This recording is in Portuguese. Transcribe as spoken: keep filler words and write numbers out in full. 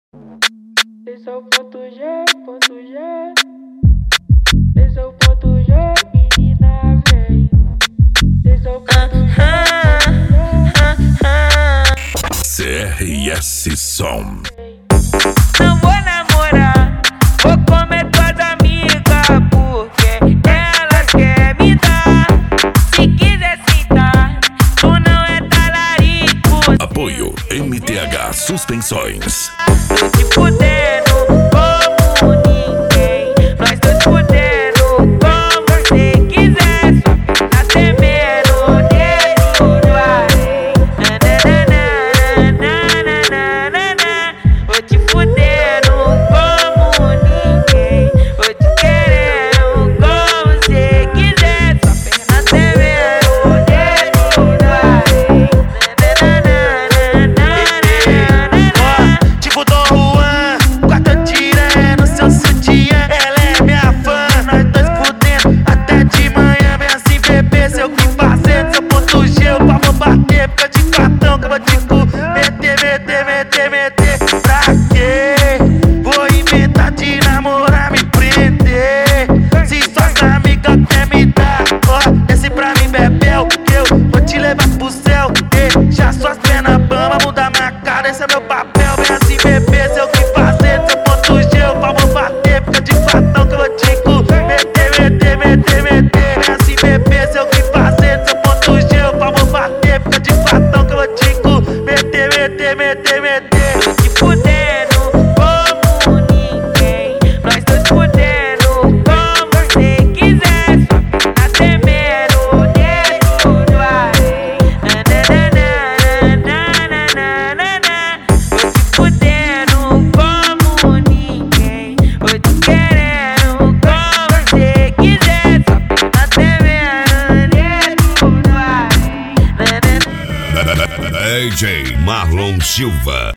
Esse é o ponto G, ponto G. Esse é o ponto G, menina vem. Esse é o ponto G, C R S Som. Não vou namorar, vou comer tuas amigas, porque elas querem me dar. Se quiser sentar, tu não é talarico. Apoio M T H Suspensões. Tô te fudendo como ninguém. Nós dois fudendo como você quiser. Só tá temendo o dedo do além. Nananana. Vou te fudendo como ninguém. Vou te querendo como você quiser. Só perna temendo o dedo do além. Tipo Dom Juan, quarta tira no seu sutiã. Ela é minha fã, nós dois fudendo até de manhã. Vem assim, bebê, sei o que fazer. Seu ponto G, eu vou bater. Fica de cartão que eu vou te cu. Meter, meter, meter, meter. Pra quê? Vou inventar de namorar, me prender. Se suas amigas querem me dar, ó, desce pra mim, bebel, que eu vou te levar pro céu. Deixa suas pernas bamba, mudar minha cara, esse é meu papel. Vem assim, bebê, sei o que fazer. Seu ponto G, eu vou bater. Fica de fatão que eu vou te cu. Meter, meter, meter, meter. Vem assim, bebê, sei o que fazer. Seu ponto G, eu vou bater. Fica de fatão que eu vou te cu. Meter, meter, meter, meter. Tô te fudendo como ninguém. Nós dois fudendo como você quiser. Só tá temendo o dedo do além. Nananana. Tô te fudendo como ninguém. Vou te querendo como você quiser. Só tá temendo o dedo do além. D J Marlon Silva.